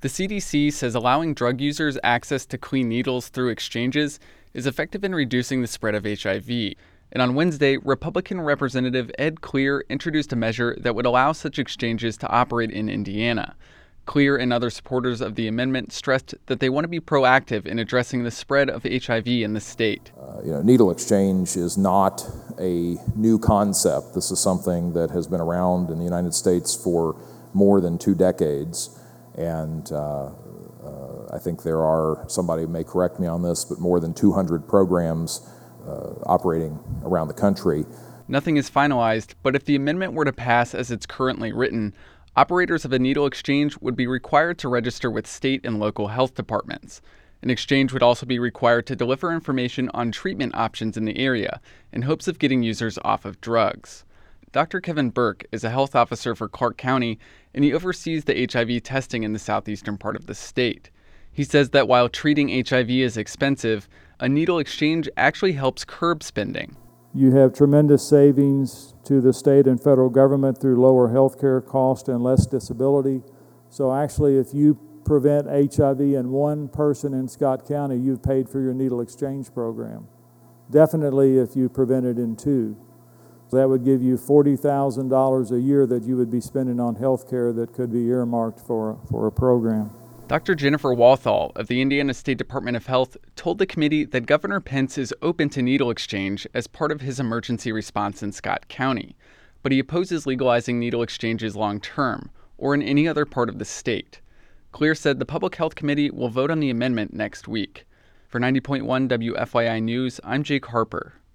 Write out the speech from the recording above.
The CDC says allowing drug users access to clean needles through exchanges is effective in reducing the spread of HIV. And on Wednesday, Republican Representative Ed Clear introduced a measure that would allow such exchanges to operate in Indiana. Clear and other supporters of the amendment stressed that they want to be proactive in addressing the spread of HIV in the state. Needle exchange is not a new concept. This is something that has been around in the United States for more than 2 decades. And I think there are, somebody may correct me on this, but more than 200 programs operating around the country. Nothing is finalized, but if the amendment were to pass as it's currently written, operators of a needle exchange would be required to register with state and local health departments. An exchange would also be required to deliver information on treatment options in the area in hopes of getting users off of drugs. Dr. Kevin Burke is a health officer for Clark County, and he oversees the HIV testing in the southeastern part of the state. He says that while treating HIV is expensive, a needle exchange actually helps curb spending. You have tremendous savings to the state and federal government through lower health care costs and less disability. So actually, if you prevent HIV in one person in Scott County, you've paid for your needle exchange program. Definitely if you prevent it in 2. That would give you $40,000 a year that you would be spending on health care that could be earmarked for a program. Dr. Jennifer Walthall of the Indiana State Department of Health told the committee that Governor Pence is open to needle exchange as part of his emergency response in Scott County, but he opposes legalizing needle exchanges long term or in any other part of the state. Clear said the Public Health Committee will vote on the amendment next week. For 90.1 WFYI News, I'm Jake Harper.